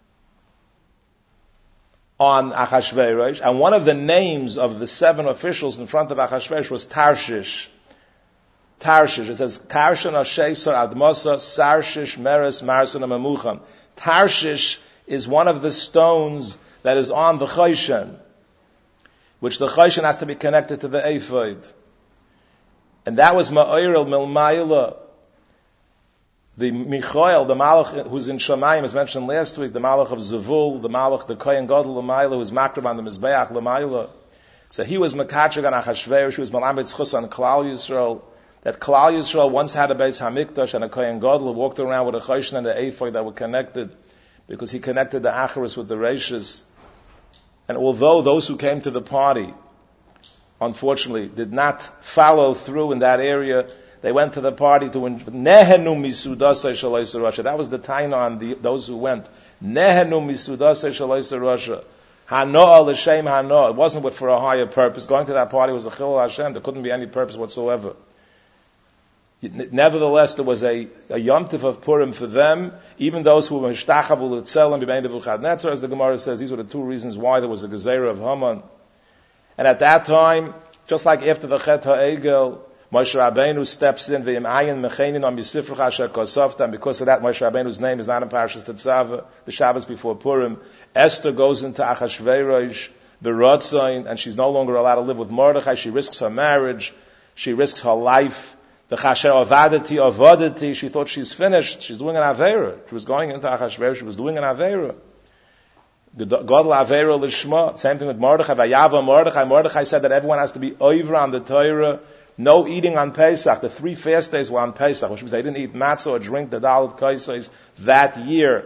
on Achashverosh, and one of the names of the 7 officials in front of Achashverosh was Tarshish. Tarshish. It says, Karshan Ashesar Admosa Sarshish Meres Marsan Amamucham. Tarshish is one of the stones that is on the Choshen, which the Choshen has to be connected to the Ephod. And that was Ma'iril Milmayla. The Michael, the Malach who's in Shamayim, as mentioned last week, the Malach of Zavul, the Malach, the Kohen Gadol L'mayla, who was Makrab on the Mizbeach L'mayla. So he was Makatreg on Achashverosh, he was Malamed Tzchus on Klal Yisrael. That Klal Yisrael once had a Beis Hamikdash and a Kohen Gadol who walked around with a Choshen and the Ephod that were connected, because he connected the Acharis with the Reishis. And although those who came to the party, unfortunately, did not follow through in that area, They went to the party to Nehenu misudasei shaloisa Russia. That was the taina on those who went. Nehenu misudasei shaloisa Russia. Hanoah l'shem hanoah. It wasn't for a higher purpose. Going to that party was a chilul Hashem. There couldn't be any purpose whatsoever. Nevertheless, there was a Yom Tov of Purim for them, even those who were Mishtachavul L'Tzel and B'mei Nebuchadnezzar, as the Gemara says. These were the two reasons why there was a Gezerah of Haman. And at that time, just like after the Chet HaEgel, Moshe Rabbeinu steps in, V'im ayin mechenin am yisifrach asher kosofta, and because of that, Moshe Rabbeinu's name is not in Parashas Tetzaveh, the Shabbos before Purim. Esther goes into Achashverosh, Berodzain, and she's no longer allowed to live with Mordechai. She risks her marriage. She risks her life. The Chasher Avadati, she thought she's finished. She's doing an Aveira. She was going into Achashverosh, she was doing an Aveira. Godel Aveira Lishma. Same thing with Mordechai. Vayava Mordechai. Mordechai said that everyone has to be over on the Torah. No eating on Pesach. The 3 fast days were on Pesach, which means they didn't eat matzah or drink the Dalet Kaisais that year.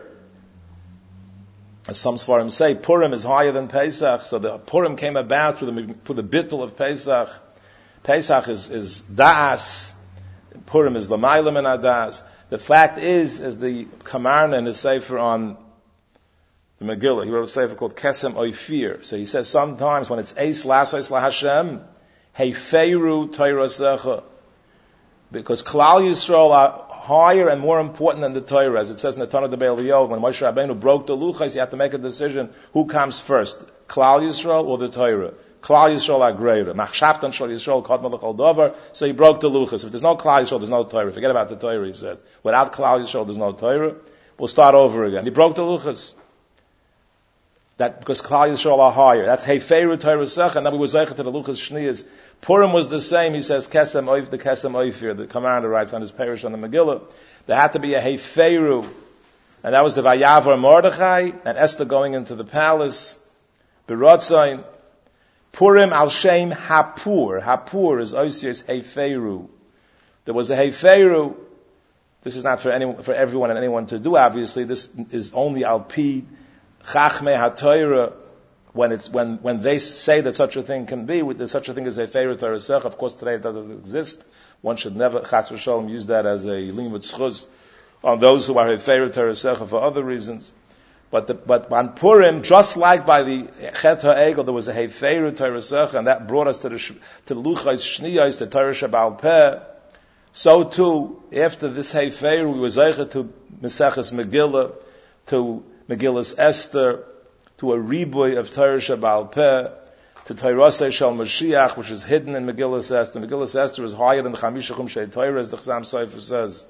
As some Sfarim say, Purim is higher than Pesach, so the Purim came about through the bittul of Pesach. Pesach is Da'as. Purim is L'mayla min Adas. The fact is, as the Kamarna in his Sefer on the Megillah, he wrote a Sefer called Kesem Oifir. So he says sometimes when it's Eis Lasais LaHashem, Heifeiru Toirasecha, because Klal Yisrael are higher and more important than the Torah, as it says in the Tanakh Debeil Yod. When Moshe Rabbeinu broke the Luchos, you have to make a decision: who comes first, Klal Yisrael or the Torah? Klal Yisrael are greater. Machshavtan Shal Yisrael Kadma L'Chol Davar. So he broke the Luchos. If there's no Klal Yisrael, there's no Torah. Forget about the Torah, he said. Without Klal Yisrael, there's no Torah. We'll start over again. He broke the Luchos. That because Klal Yisrael are higher. That's Heifeiru Torah Sech, and then we were Zeicha to the Luchos Shniyas. Purim was the same. He says Kesem Oif, the Kesem Oifir. The commander writes on his parish on the Megillah. There had to be a Heifeiru, and that was the Vayavar Mordechai and Esther going into the palace. Berodzain. Purim al Shem Hapur. Hapur is Oisius Heifeiru. There was a Heifeiru. This is not for everyone and anyone to do, obviously. This is only al Pi Chachmei HaTorah. When they say that such a thing can be, with such a thing as Heifeiru Torah Sech. Of course, today it doesn't exist. One should never, Chas v'Shalom, use that as a limud schuz on those who are Heifeiru Torah Sech for other reasons. But on Purim, just like by the Chet HaEgel, there was a Heifeiru Torah Sech, and that brought us to the Luchos Shniyos, the Torah Shabbal Peh. So too, after this Heifeiru, we were Zeicha to Meseches Megillah, to Megillah's Esther, to a Riboy of Torah Shabbal Peh, to Torah Shel Mashiach, which is hidden in Megillah's Esther. Megillah's Esther is higher than the Chamisha Chumshei Torah, as the Chazam Sofer says.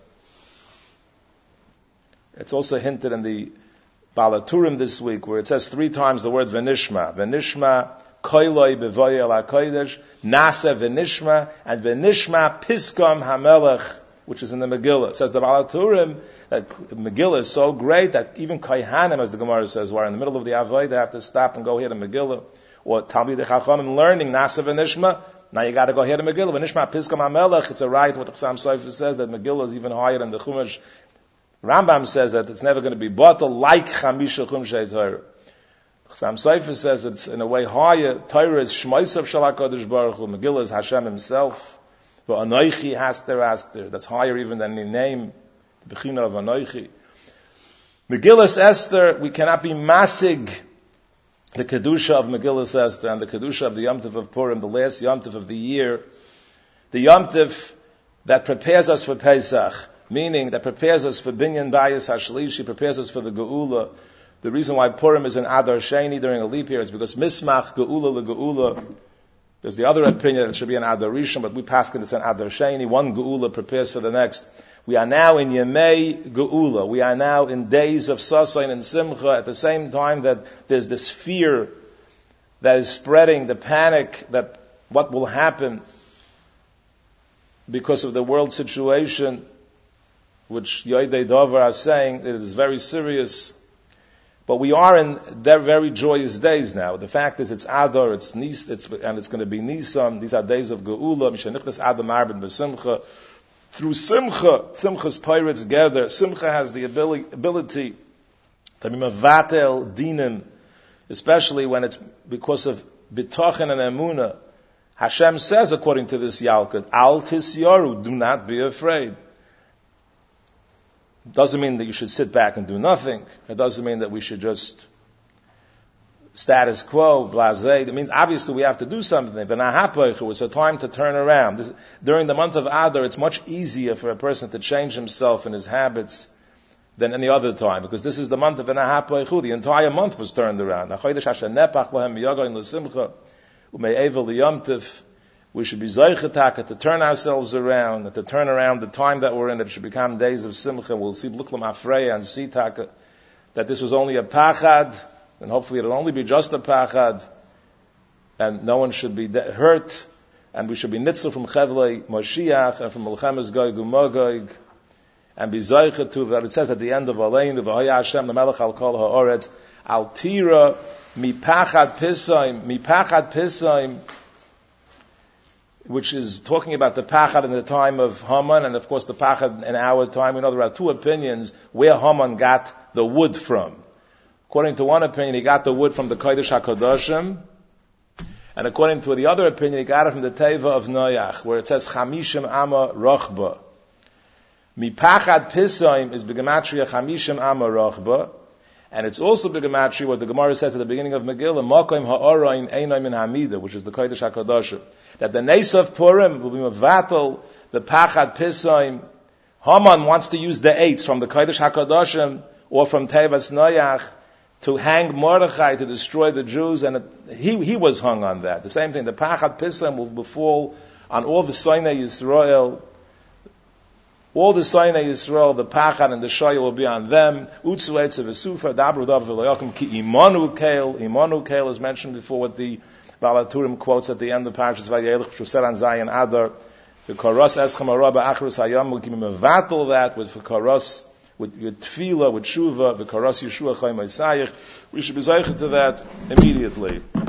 It's also hinted in the Balaturim this week, where it says 3 times the word Venishma. Venishma, Koiloi Bevoy El HaKodesh, Nasa Venishma, and Venishma Piskam HaMelech, which is in the Megillah. It says the Balaturim, that Megillah is so great that even Kohanim, as the Gemara says, who are in the middle of the Avodah, they have to stop and go hear the Megillah. Or Talmidei Chachamim learning Nasa Venishma, now you got to go hear the Megillah. Venishma Piskam HaMelech, it's a right what the Chasam Sofer says, that Megillah is even higher than the Chumash. Rambam says that it's never going to be bottled like Chamisha Chumshei Torah. Chasam Sofer says it's in a way higher. Torah is Shmoisav Shel HaKadosh Baruch Hu. Megillah is Hashem himself. But Anoichi Haster Aster. That's higher even than the name, the Bechina of Anoichi. Megillah's Esther, we cannot be masig the Kedusha of Megillah's Esther and the Kedusha of the Yom Tov of Purim, the last Yom Tov of the year. The Yom Tov that prepares us for Pesach. Meaning that prepares us for Binyan Bayis Hashlishi, prepares us for the Geula. The reason why Purim is in Adar Sheni during a leap year is because Mismach Geula LeGeula. There's the other opinion that it should be an Adar Rishon, but we pass it, it's an Adar Sheni. One Geula prepares for the next. We are now in Yemei Geula. We are now in days of Sasain and Simcha. At the same time that there's this fear that is spreading, the panic that what will happen because of the world situation, which Yoidei Dover are saying it is very serious. But we are in very joyous days now. The fact is, it's Adar, and it's going to be Nisan. These are days of Geula. Mishanichtas Adam Arbin B'Simcha. Through Simcha's pirates gather. Simcha has the ability to be Mavatel Dinim, especially when it's because of B'tochen and Emunah. Hashem says, according to this Yalkut, Al Tisyaru, do not be afraid. It doesn't mean that you should sit back and do nothing. It doesn't mean that we should just status quo, blasé. It means obviously we have to do something. It's a time to turn around. During the month of Adar, it's much easier for a person to change himself and his habits than any other time, because this is the month of Enahapoichu. The entire month was turned around. We should be Zaychataka to turn ourselves around, to turn around the time that we're in, that it should become days of Simcha. We'll see B'Luklam Afreya and Sitaka, that this was only a Pachad, and hopefully it'll only be just a Pachad, and no one should be hurt, and we should be Nitzl from Chevlei Moshiach, and from Melchemes Gog Umagog, and be Zaychatu, that it says at the end of Aleinu, V'Haya Hashem, the Melech al Kol Ha'oretz, Al Tira, Mi Pachad Pisaim, which is talking about the Pachad in the time of Haman, and of course the Pachad in our time. We know there are two opinions where Haman got the wood from. According to one opinion, he got the wood from the Kodesh HaKadoshim, and according to the other opinion, he got it from the Teva of Noach, where it says Chamishim Amma Rochba. Mipachad Pisaim is Begematria Chamishim Amma Rochba, and it's also Begematria what the Gemara says at the beginning of Megillah, Makom Ha'orain Einay Min Hamida, which is the Kodesh HaKadoshim. That the Nes of Purim will be Mavatal, the Pachad Pisaim. Haman wants to use the eights from the Kodesh HaKadoshim or from Tevas Noach to hang Mordechai to destroy the Jews, and he was hung on that. The same thing, the Pachad Pisaim will befall on all the Sinai Yisrael. All the Sinai Yisrael, the Pachad and the Shoya will be on them. Utzu Eitzav Esufa, Dabru Dav V'Layakim, Ki Imanu Keil is mentioned before what the Balaturim quotes at the end of Parashas Vayelech, which was said on Zayin Adar. The Koros Eschem Araba Achrus Hayam will give him a vatal that with Koros, with Tefillah, with Shuva, the Koros Yeshua Chaim Isayich. We should be zeicher to that immediately.